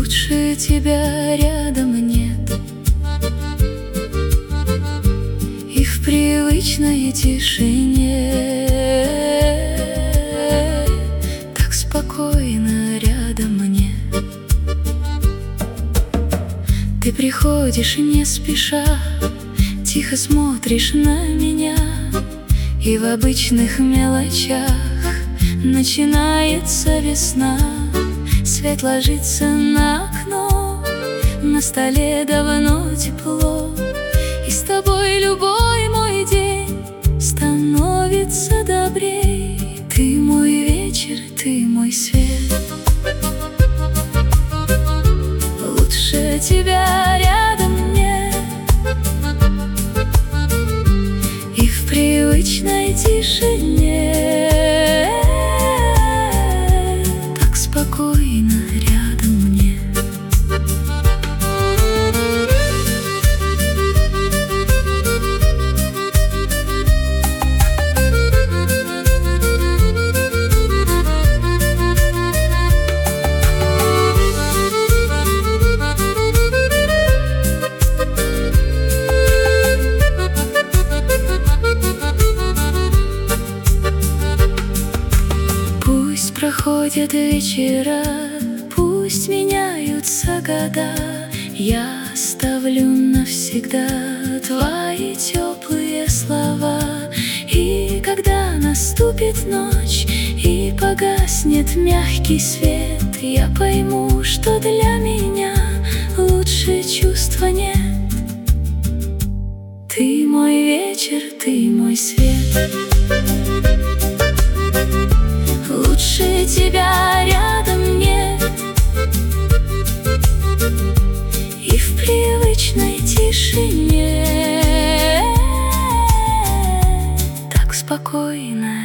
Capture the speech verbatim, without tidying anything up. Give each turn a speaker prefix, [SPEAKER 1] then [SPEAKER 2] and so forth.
[SPEAKER 1] Лучше тебя рядом нет, и в привычной тишине так спокойно рядом мне. Ты приходишь не спеша, тихо смотришь на меня, и в обычных мелочах начинается весна. Свет ложится на окно, на столе давно тепло, и с тобой любой мой день становится добрей. Ты мой вечер, ты мой свет. Лучше тебя рядом нет, и в привычной тишине так спокойно рядом мне. Пусть проходят вечера, пусть меняются года, я оставлю навсегда твои теплые слова. И когда наступит ночь и погаснет мягкий свет, я пойму, что для меня лучше чувства нет. Ты мой вечер, ты мой свет. Лучше тебя рядом нет, и в привычной тишине так спокойно